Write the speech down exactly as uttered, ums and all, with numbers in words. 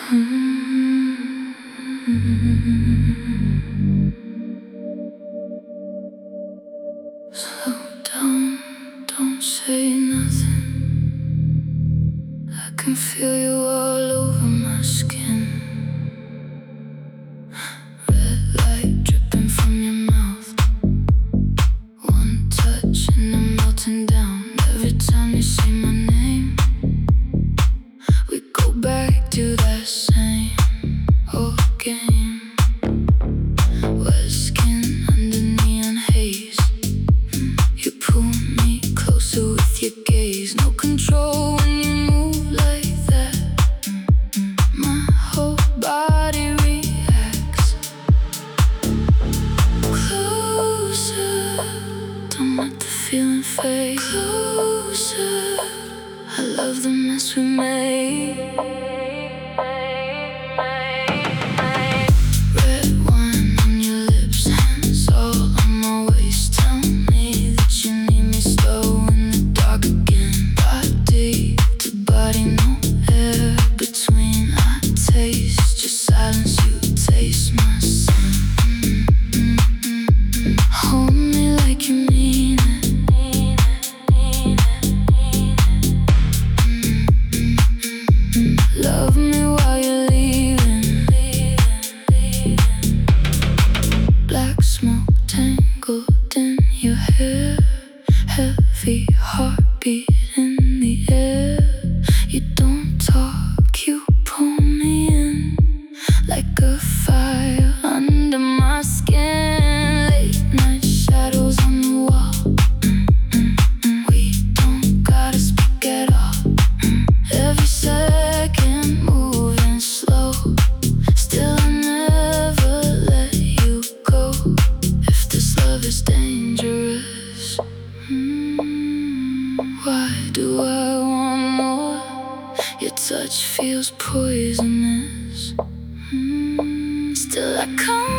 Slow down, don't say nothing. I can feel you all over my skin. Red light dripping from your mouth. One touch and I'm melting down. Every time you say my name, we go back to that same old game. Wet skin under neon haze. You pull me closer with your gaze. No control when you move like that. My whole body reacts. Closer, don't let the feeling fade. Closer, I love the mess we made. Red wine on your lips, hands all on my waist. Tell me that you need me slow in the dark again. Body to body, no air between. I taste your silence, you taste my sin. Hold me like you mean it. Love me while you're leaving. Black smoke tangled in your hair. Heavy heartbeat in the air. You don't talk, you pull me in like a fire under my skin. Late night shadows on the wall. We don't gotta speak at all. Every second moving slow. Still I never let you go. If this love is dangerous, mm, why do I want more? Your touch feels poisonous. mm, Still I come